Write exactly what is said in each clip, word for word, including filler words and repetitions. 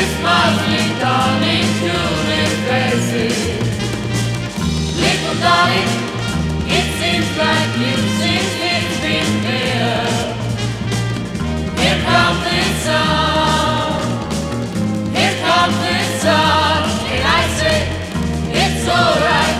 smiling, darling, human faces. Little darling, it seems like you've seen it been here. Here comes the sun, here comes the sun, and I say it's alright.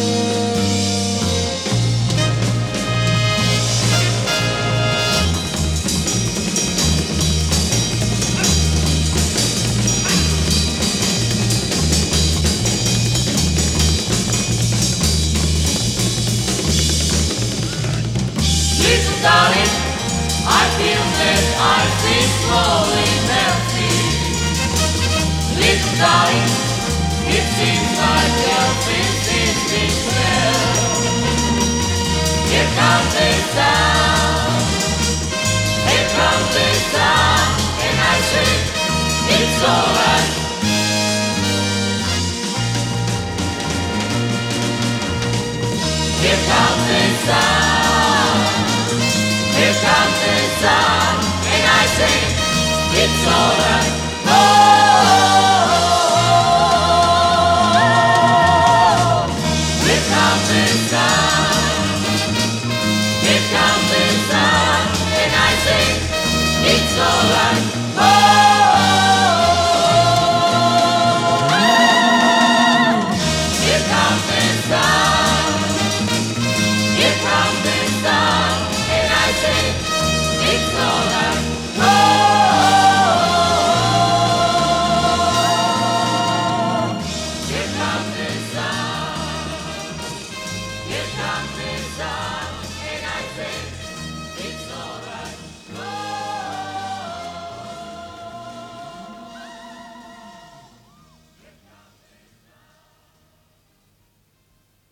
Little darling, I feel that ice is slowly melting. Little darling, it seems like love is in despair. Here comes the sound, here comes the sound, and I say it's alright. Here comes the sound, here comes the sun, and I say it's alright. Oh, here comes the sun, here comes the sun, and I say it's alright. Oh.